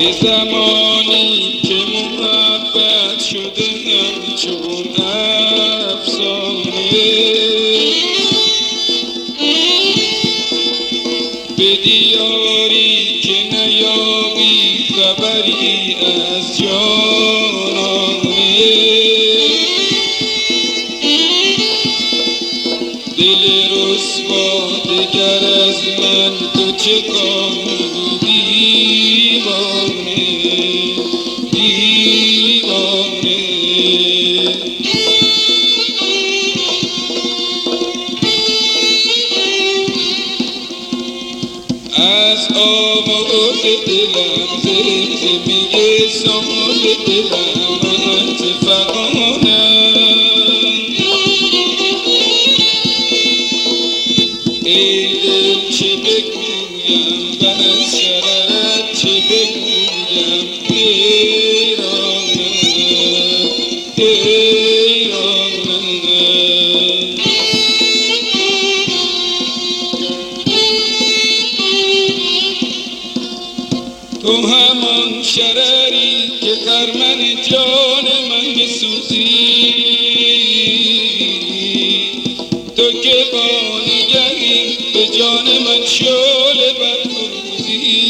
زمانی که محبت شده همچون افسانه، به دیاری که نیابی خبری از جانانه، دل رسوا دگر از من تو چه کام دیوانه دیوانه. از آواز دلم زلزله میگه ساز دلم انت فغانم. ای دل چه بگویم و از شررت چه بگویم حیرانم حیرانم. تو همان شرری که خرمن جان من میسوزی، تو که با نگهی به جان من شعله برفروزی.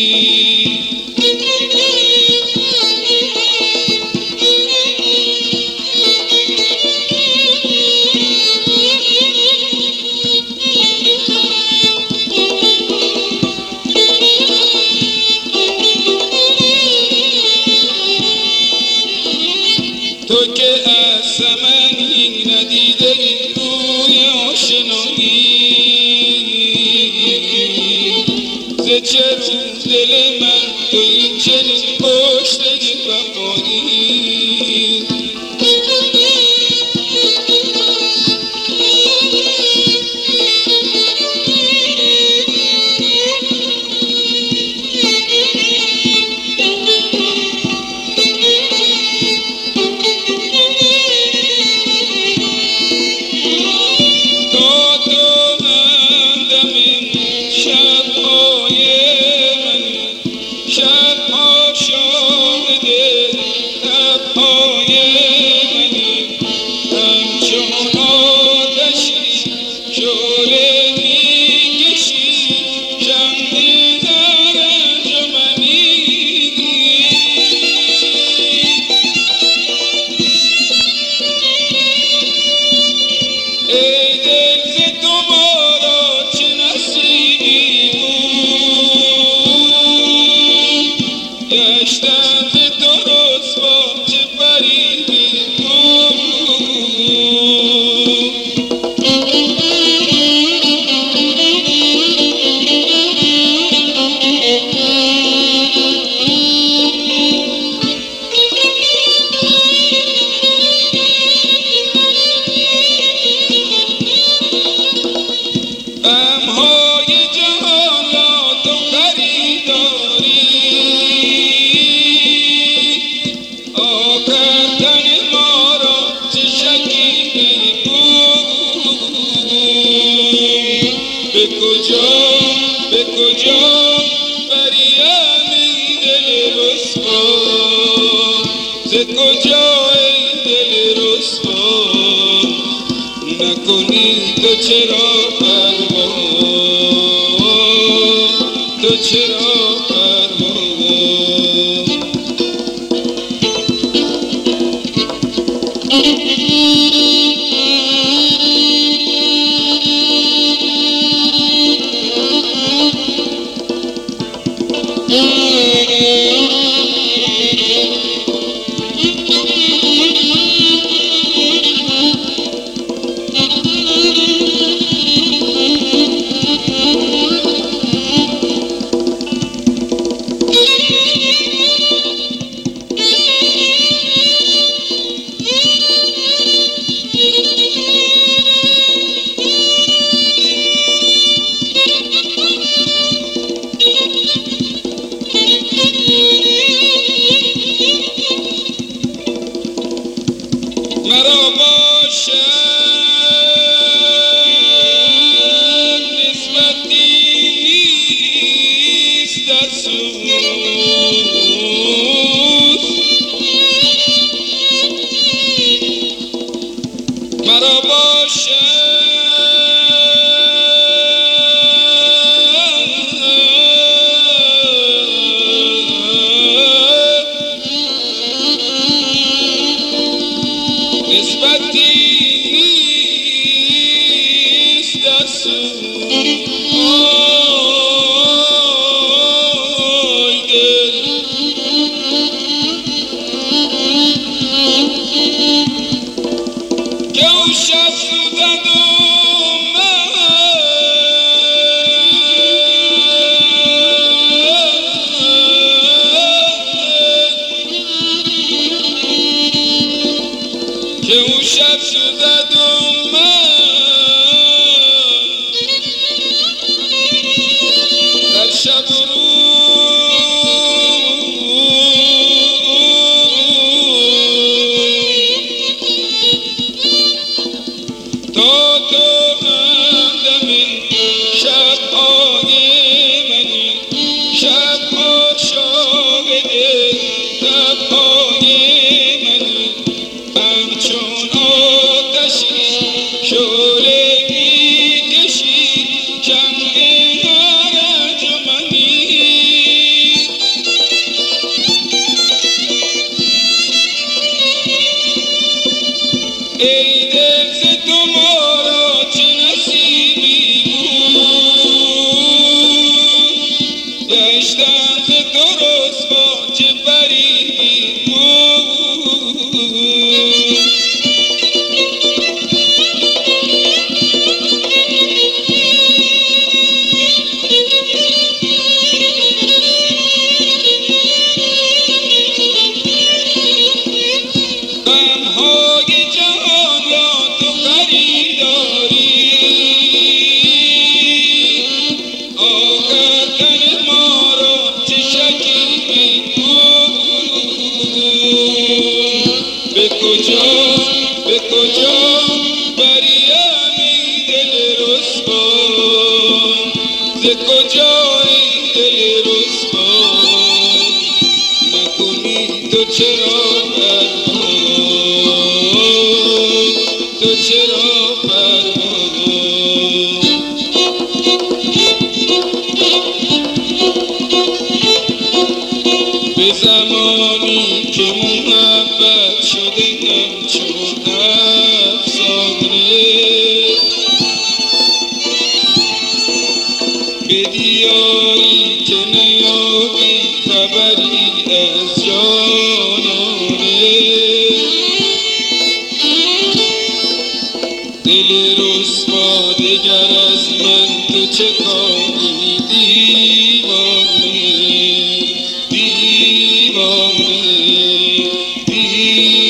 تو که از زمانی ندیده روی آشنایی، ز چه رو دل من تو این چنین کشته وفایی. شبها شاهد لبهای منی، همچون آتشی شعله میکشی شمع در انجمنی. ای دل ز تو ما را چه نصیبی گشتم ز تو رسوا چه فریبی غمهای جهان را تو خریداری، آکردن ما را چه شکی به کجا به کجا بریم ای دل رسوا، ز کجا ای دل رسوا. نکنی تو چرا پروا، تو چرا پروا. دیوانه